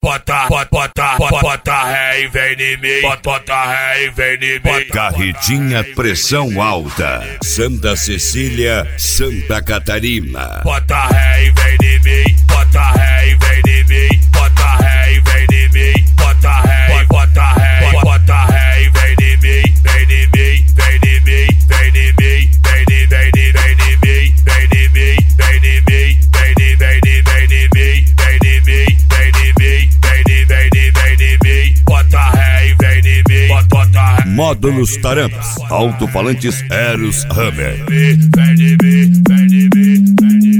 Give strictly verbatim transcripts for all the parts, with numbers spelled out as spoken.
Bota, bota, bota, bota, bota ré e vem em mim. Bota, bota ré e vem em mim. Carretinha Pressão Alta, Santa Cecília, Santa Catarina. Bota ré e vem em mim. Bota ré e vem em mim. Bota ré e vem em mim. Bota ré, bota ré, bota ré e vem em mim. Vem em mim, vem em mim, vem em mim, vem em vem em vem em mim, vem em mim, vem em mim, vem em vem em vem em mim, vem em mim, vem em mim, vem em vem em vem em mim. Bota ré e vem em mim. Bota ré. Módulos Taramps, alto-falantes Eros Hammer. Vem em mim, vem em mim, vem em mim.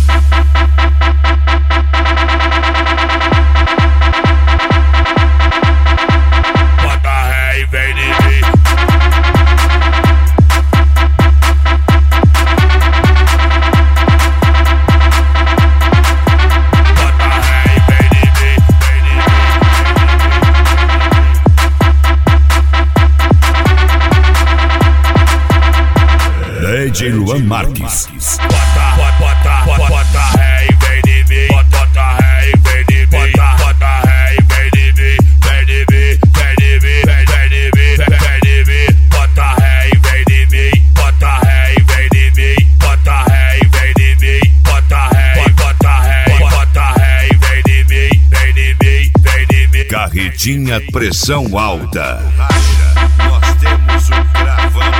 D J Luan Marques. Bota, bota, bota, bota ré e vem em mim. Bota ré e vem em mim. Bota ré e vem em mim. Vem em mim, vem em mim, vem em mim, vem em mim. Bota ré e vem em mim. Bota ré e vem em mim. Bota ré e vem em mim. Bota ré, bota ré, bota ré e vem em mim. Vem em mim, vem em mim. Carretinha Pressão Alta. Nós temos um gravão.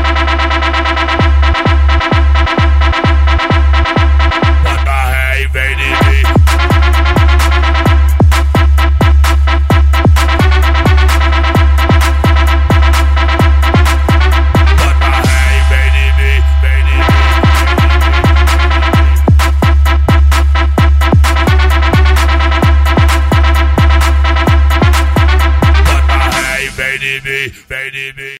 Vem em mim, vem em mim.